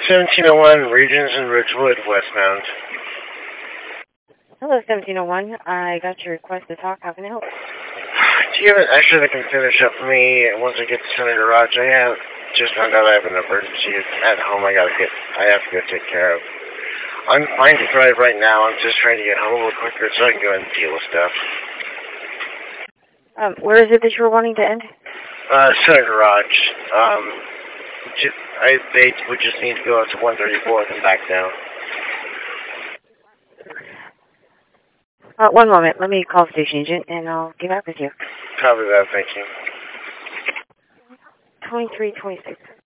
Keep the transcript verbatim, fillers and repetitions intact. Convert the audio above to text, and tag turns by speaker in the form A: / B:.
A: seventeen oh one, Regions in Ridgewood, westbound.
B: Hello, seventeen oh one. I got your request to talk. How can I help?
A: Do you have an extra that can finish up for me once I get to Center Garage? I have just found out I have an emergency at home I gotta get, I have to go take care of. I'm fine to drive right now. I'm just trying to get home a little quicker so I can go and deal with stuff.
B: Um, where is it that you were wanting to end?
A: Uh, Center Garage. Um, just, I, they would just need to go out to one thirty-fourth and back down.
B: Uh, one moment. Let me call station agent, and I'll get back with you.
A: Copy that, thank you.
B: twenty-three twenty-six.